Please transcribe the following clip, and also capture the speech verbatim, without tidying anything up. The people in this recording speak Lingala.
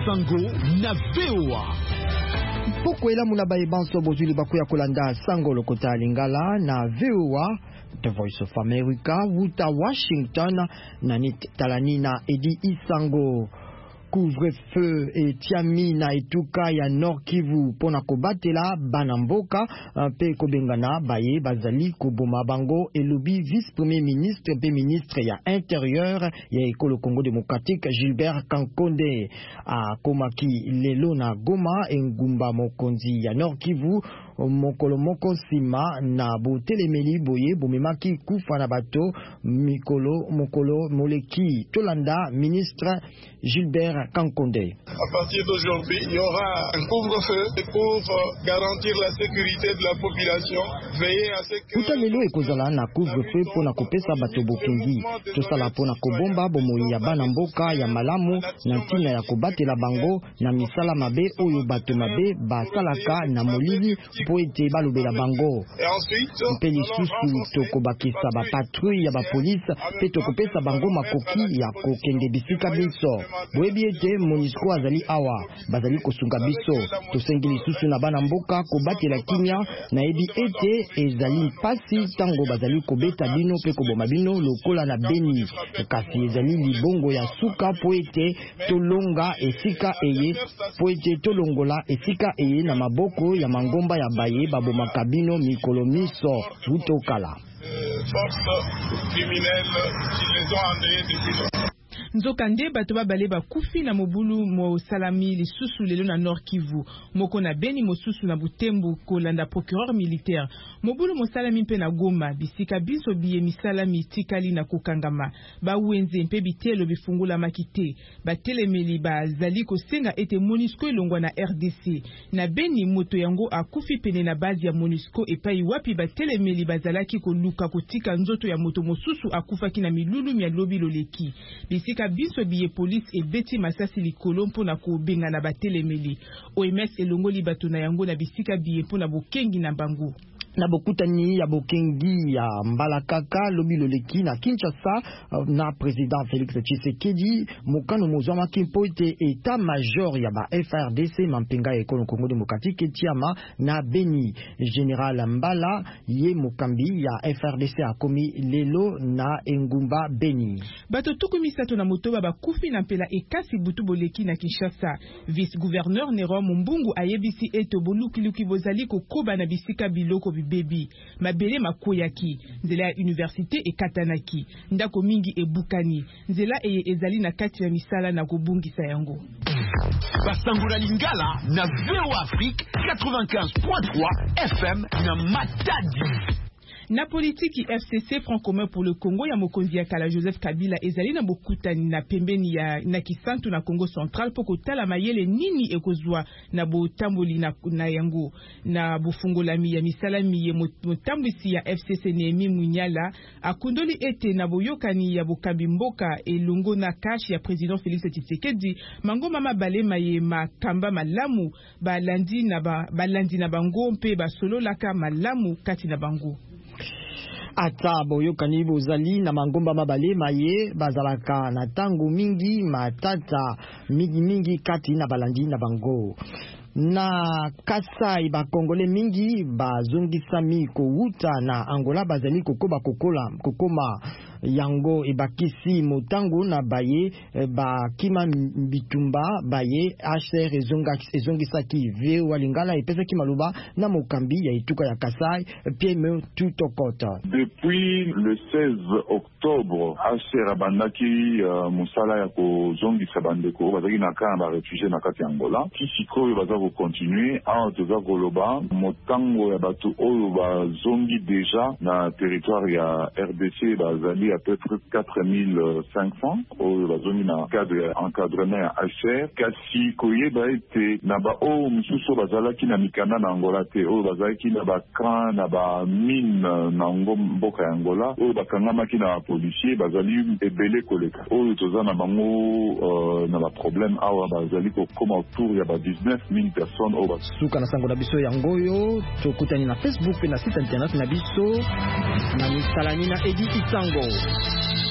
Sango na V O A. Pokwela muna baye banso bozuli bakuya kolanda Sango lokota lingala na V O A, The Voice of America, wuta Washington, nani talani na Edi Isango. Couvre-feu et tiami na etuka ya Nord Kivu pona kobatela banamboka pe kobengana baye bazali koboma bango elobi vice-premier ministre pe ministre ya intérieur ya ekolo Congo démocratique Gilbert Kankonde a komaki lelo na Goma engumba mokonzi ya Nord Kivu mokolo moko sima na botelemeli boye bomemaki kufa na bato mikolo mokolo moleki tolanda ministre Gilbert Kankonde. À partir d'aujourd'hui, il y aura un couvre-feu pour garantir la sécurité de la population, veiller à ce que Utalelo ekozala na couvre-feu pona kopesa bato bokengi tosala pona kobomba bomoi ya bana mboka ya malamu na ntina ya kobatela bango na misala mabe oyo bato mabe basalaka na molili po ete balobela bango. Mpe lisusu tokobakisa bapatrouille ya bapolisi pe tokopesa bango makoki ya kokende bisika biso. Boyebi ete MONUSCO azali awa bazali kosunga biso tosengi lisusu na bana mboka kobatela kimia na ebi ete ezali pasi tango bazali kobeta bino pe koboma bino lokola na Beni kasi ezali libongo ya suka po ete tolonga esika eye po ete tolongola esika eye na maboko ya mangomba ya baye baboma kabino mikolo miso utokala forces criminelles qui les ont endeuillés depuis longtemps. Nzokande bato babale bakufi na mobulu mo salami lisusu lelo na Nord Kivu moko na Beni mosusu na Butembo kolanda procureur militaire mobulu mo salami mpe na Goma bisika biso biye misalami tikali na kokangama ba wenze mpe bitelo bifungula makite batelemeli bazali kosenga ete MONUSCO elongwa na R D C na Beni moto yango akufi pene na base ya MONUSCO epai wapi batelemeli bazalaki koluka kotika nzoto ya moto mosusu akufaki na milulu mya lobi loleki bisika biso biye police e beti masasi likolo mpona kobenga na batelemeli O M S elongoli bato na yango na bisika biye mpona bokengi na bango. Na bokutani ya bokengi ya Mbalakaka lobi loleki na Kinshasa na président Félix Tshisekedi mokano mozwama kimpo ete état major ya ba F R D C mampenga ekolo Congo démocratique etiama na Beni. Général Mbala ye mokambi ya F R D C akomi lelo na engumba Beni. Bato tuku misato na motoba bakufi na mpela ekasi butu boleki na Kinshasa. Vice gouverneur Nero Mbungu ayebisi eto bolukiluki bozali kokoba na bisika biloko baby mabele makoyaki nzela ya université e katanaki ndako mingi e bukani nzela e ezali na kati ya misala na kobungisa yango. Basangura Lingala na V O A Afrique quatre-vingt-quinze point trois F M na Matadi. Na politiki F C C Front Commun pour le Congo ya mokonzi ya kala Joseph Kabila ezali na bokutani na pembeni ya na Kisantu na Congo Central poko tala mayele nini ekozwa na botamboli na, na yango na bufungolami ya misalami ye motambwisi ya F C C Nehemi Munyala akundoli ete na boyokani ya bokambi mboka elongo na kashi ya président Félix Tshisekedi mangoma mabalema ye makamba malamu balandi na ba, balandi na bango mpe basololaka malamu kati na bango. Ata boyokani bozali na mangomba mabale maye bazalaka na tango mingi matata mingi mingi kati na balandi na bango. Na Kasai ba Kongole mingi bazongisami kouta na Angola bazali kokoba kokola kokoma yango ebakisi motango na baye ba kima bitumba baye H R ezonga ezongisaki V O A Lingala epesa kimaluba na mokambi ya ituka ya Kasai Pierre Tutokota. Depuis le seize octobre H R abandaki uh, musala ya kozongisa bandeko bazaki na kana ba réfugié na kati Angola kisiko baza ko continuer en toza koloba motango ya bato oyo bazongi déjà na territoire ya R D C bazali à peu près quatre mille cinq cents oyo bazongi na cadre encadrement ya H R kasi koyeba ete na ba oyo mosusu bazalaki na mikanda na Angola te oyo bazalaki na ba camp na ba mine na mboka ya Angola oyo bakangamaki na policier bazali ebele koleka oyo toza na bango uh, na ba problème awa bazali kokoma autour ya ba dix-neuf mille personnes oyo suka na sango na biso yangoyo tokutani na Facebook na site internet na biso na misalani na Edi Isango.